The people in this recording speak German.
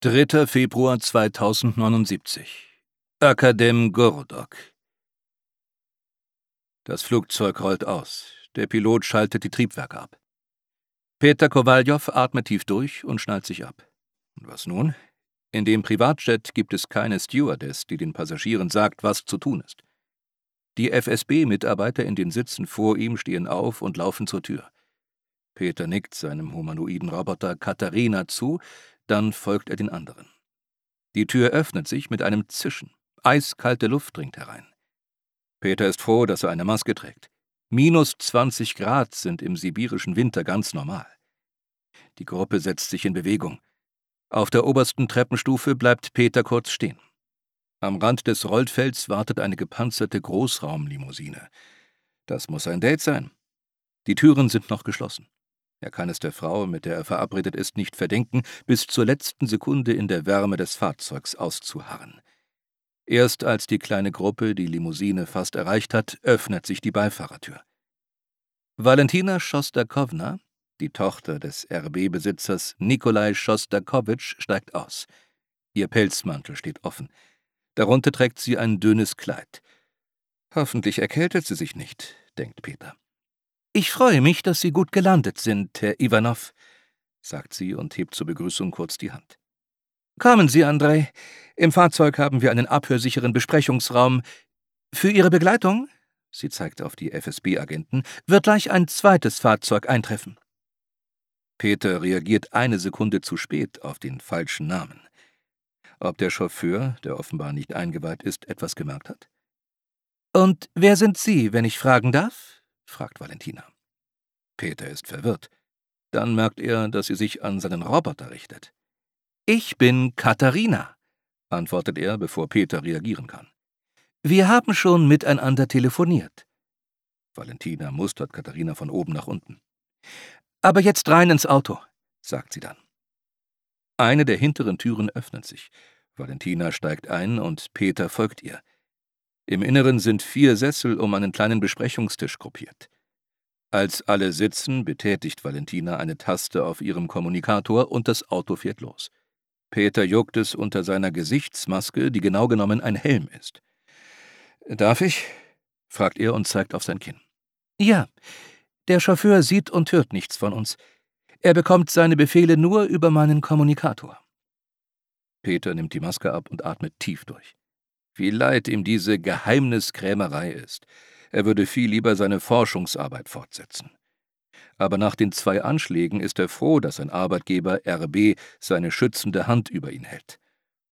3. Februar 2079. Akadem Gorodok. Das Flugzeug rollt aus. Der Pilot schaltet die Triebwerke ab. Peter Kowaljow atmet tief durch und schnallt sich ab. Und was nun? In dem Privatjet gibt es keine Stewardess, die den Passagieren sagt, was zu tun ist. Die FSB-Mitarbeiter in den Sitzen vor ihm stehen auf und laufen zur Tür. Peter nickt seinem humanoiden Roboter Katharina zu, dann folgt er den anderen. Die Tür öffnet sich mit einem Zischen. Eiskalte Luft dringt herein. Peter ist froh, dass er eine Maske trägt. -20 Grad sind im sibirischen Winter ganz normal. Die Gruppe setzt sich in Bewegung. Auf der obersten Treppenstufe bleibt Peter kurz stehen. Am Rand des Rollfelds wartet eine gepanzerte Großraumlimousine. Das muss ein Date sein. Die Türen sind noch geschlossen. Er kann es der Frau, mit der er verabredet ist, nicht verdenken, bis zur letzten Sekunde in der Wärme des Fahrzeugs auszuharren. Erst als die kleine Gruppe die Limousine fast erreicht hat, öffnet sich die Beifahrertür. Valentina Schostakowna, die Tochter des RB-Besitzers Nikolai Schostakowitsch, steigt aus. Ihr Pelzmantel steht offen. Darunter trägt sie ein dünnes Kleid. Hoffentlich erkältet sie sich nicht, denkt Peter. »Ich freue mich, dass Sie gut gelandet sind, Herr Iwanow«, sagt sie und hebt zur Begrüßung kurz die Hand. »Kommen Sie, Andrei. Im Fahrzeug haben wir einen abhörsicheren Besprechungsraum. Für Ihre Begleitung«, sie zeigt auf die FSB-Agenten, »wird gleich ein zweites Fahrzeug eintreffen.« Peter reagiert eine Sekunde zu spät auf den falschen Namen. Ob der Chauffeur, der offenbar nicht eingeweiht ist, etwas gemerkt hat? »Und wer sind Sie, wenn ich fragen darf?« fragt Valentina. Peter ist verwirrt. Dann merkt er, dass sie sich an seinen Roboter richtet. »Ich bin Katharina«, antwortet er, bevor Peter reagieren kann. »Wir haben schon miteinander telefoniert.« Valentina mustert Katharina von oben nach unten. »Aber jetzt rein ins Auto«, sagt sie dann. Eine der hinteren Türen öffnet sich. Valentina steigt ein und Peter folgt ihr. Im Inneren sind 4 Sessel um einen kleinen Besprechungstisch gruppiert. Als alle sitzen, betätigt Valentina eine Taste auf ihrem Kommunikator und das Auto fährt los. Peter juckt es unter seiner Gesichtsmaske, die genau genommen ein Helm ist. »Darf ich?« fragt er und zeigt auf sein Kinn. »Ja, der Chauffeur sieht und hört nichts von uns. Er bekommt seine Befehle nur über meinen Kommunikator.« Peter nimmt die Maske ab und atmet tief durch. Wie leid ihm diese Geheimniskrämerei ist. Er würde viel lieber seine Forschungsarbeit fortsetzen. Aber nach den 2 Anschlägen ist er froh, dass sein Arbeitgeber RB seine schützende Hand über ihn hält.